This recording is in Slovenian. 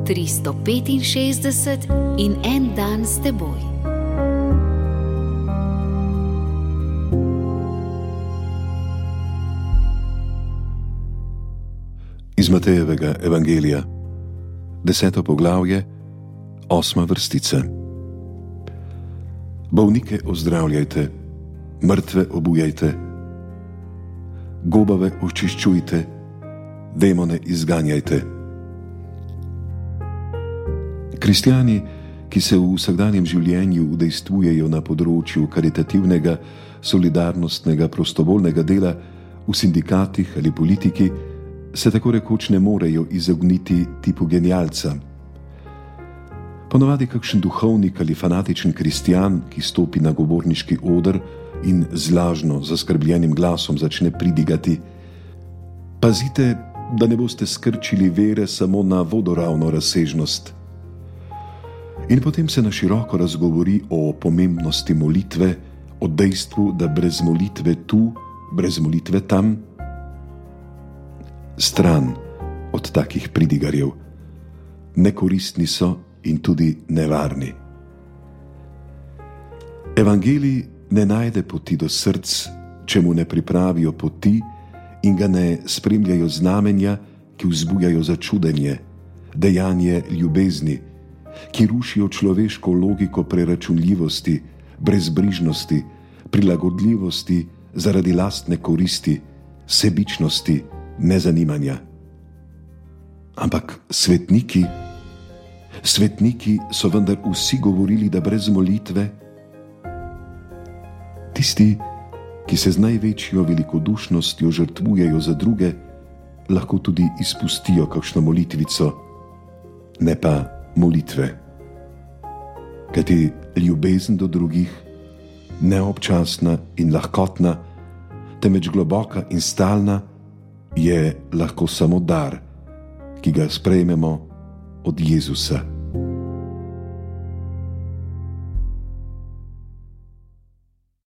365 in en dan s teboj. Iz Matejevega evangelija, 10. poglavje, 8. vrstica. Bolnike ozdravljajte, mrtve obujajte, gobave očiščujte, demone izganjajte. Kristjani, ki se v vsakdanjem življenju udejstvujejo na področju karitativnega, solidarnostnega, prostovoljnega dela v sindikatih ali politiki, se tako rekoč ne morejo izogniti tipu genialca. Ponavadi kakšen duhovnik ali fanatičen kristjan, ki stopi na govorniški oder in z lažno zaskrbljenim glasom začne pridigati: pazite, da ne boste skrčili vere samo na vodoravno razsežnost. In potem se na široko razgovori o pomembnosti molitve, o dejstvu, da brez molitve tu, brez molitve tam. Stran od takih pridigarjev. Nekoristni so in tudi nevarni. Evangelij ne najde poti do src, če mu ne pripravijo poti in ga ne spremljajo znamenja, ki vzbujajo začudenje, dejanje ljubezni, ki rušijo človeško logiko preračunljivosti, brezbrižnosti, prilagodljivosti zaradi lastne koristi, sebičnosti, nezanimanja. Ampak svetniki so vendar vsi govorili, da brez molitve. Tisti, ki se z največjo velikodušnostjo žrtvujejo za druge, lahko tudi izpustijo kakšno molitvico, ne pa molitve. Kajti ljubezen do drugih, neobčasna in lahkotna, temveč globoka in stalna, je lahko samo dar, ki ga sprejmemo od Jezusa.